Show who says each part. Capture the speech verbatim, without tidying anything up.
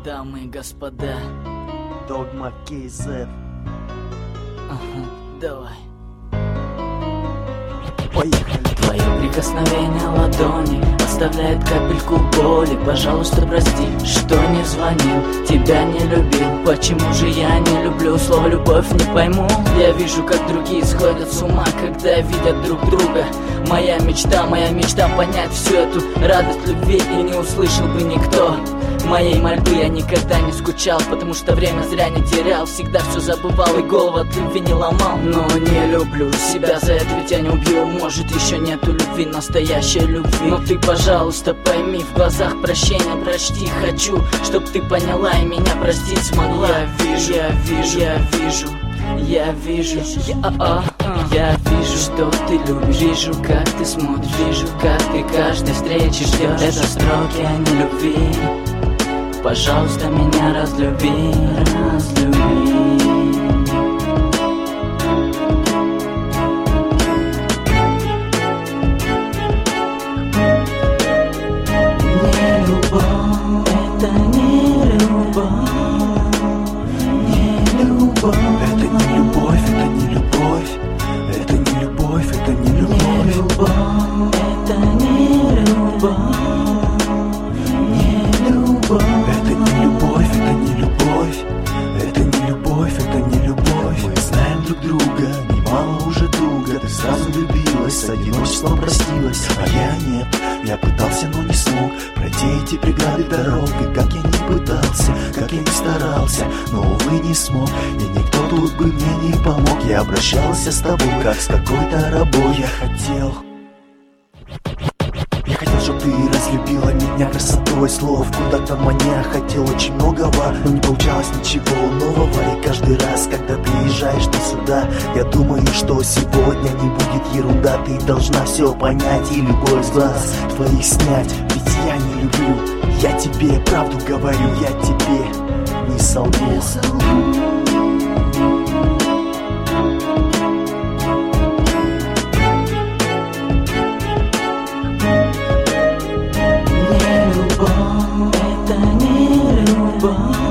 Speaker 1: дамы и господа.
Speaker 2: Dogma кей зет.
Speaker 1: Ага, давай.
Speaker 2: Поехали.
Speaker 1: Твое прикосновение ладони оставляет капельку боли. Пожалуйста, прости, что не звонил, тебя не любил. Почему же я не люблю слово любовь, не пойму. Я вижу, как другие сходят с ума, когда видят друг друга. Моя мечта, моя мечта понять всю эту радость любви, и не услышал бы никто моей мольбы. Я никогда не скучал, потому что время зря не терял. Всегда все забывал и голову от любви не ломал. Но не люблю себя за это, ведь я не убью. Может, еще нету любви, настоящей любви. Но ты, пожалуйста, пойми, в глазах прощения прочти. Хочу, чтоб ты поняла и меня простить смогла. Я вижу, я вижу, я вижу, я вижу, я, а, а, я вижу, что ты любишь. Вижу, как ты смотришь, вижу, как ты каждой встречи ждешь. Это строки, а не любви. Пожалуйста, меня разлюби, разлюби. Не любовь, это не любовь, не любовь.
Speaker 2: Это не любовь, это не любовь. Это не любовь, это не любовь.
Speaker 1: Не любовь, это не любовь.
Speaker 2: Это не любовь, это не любовь. Это не любовь, это не любовь. Мы знаем друг друга, немало уже друга. Ты сразу влюбилась, с одиночеством простилась. А я нет, я пытался, но не смог пройти эти преграды дорогой. Как я не пытался, как я не старался, но, увы, не смог. И никто тут бы мне не помог. Я обращался с тобой, как с какой-то рабой. Я хотел... Я хотел, чтобы ты разлюбила меня красотой слов. Куда-то маня, хотел очень многого, но не получалось ничего нового. И каждый раз, когда приезжаешь ты сюда, я думаю, что сегодня не будет ерунда. Ты должна все понять и любовь с глаз твоих снять. Ведь я не люблю, я тебе правду говорю, я тебе не солгу.
Speaker 1: Это не любовь.